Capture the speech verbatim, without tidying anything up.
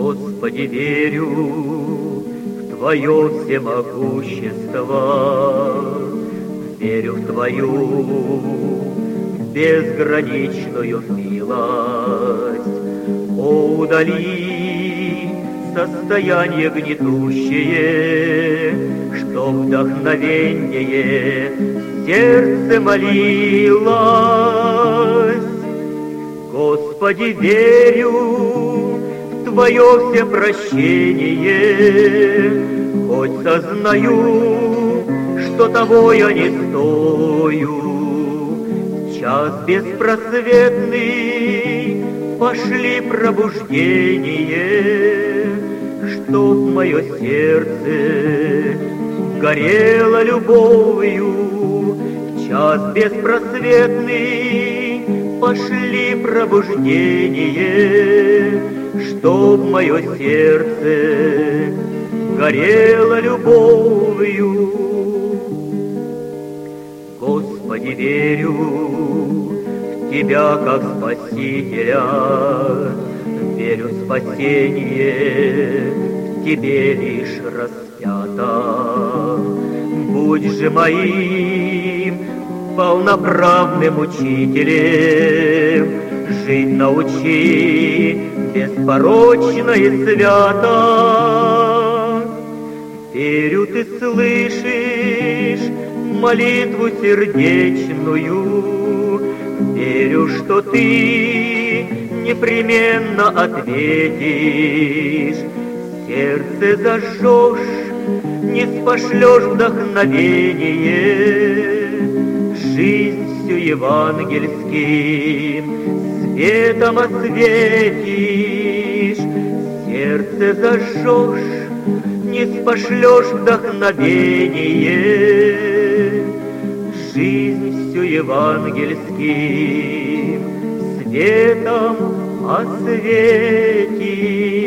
Господи, верю в Твое всемогущество, верю в Твою безграничную милость. О, удали состояние гнетущее, что вдохновение сердце молилось. Господи, верю в Твое всепрощение, хоть сознаю, что того я не стою. В час беспросветный пошли пробуждение, чтоб мое сердце горело любовью. В час беспросветный пошли пробуждение, чтоб мое сердце горело любовью. Господи, верю в Тебя как Спасителя, верю в спасение в Тебе лишь распято. Будь же моим полноправным учителем, жить научи беспорочно и свято. Верю, Ты слышишь молитву сердечную, верю, что Ты непременно ответишь. Сердце зажжешь, не спошлешь вдохновение, жизнь всю евангельским светом осветишь. Сердце зажжешь, не спошлешь вдохновение, жизнь всю евангельским светом осветишь.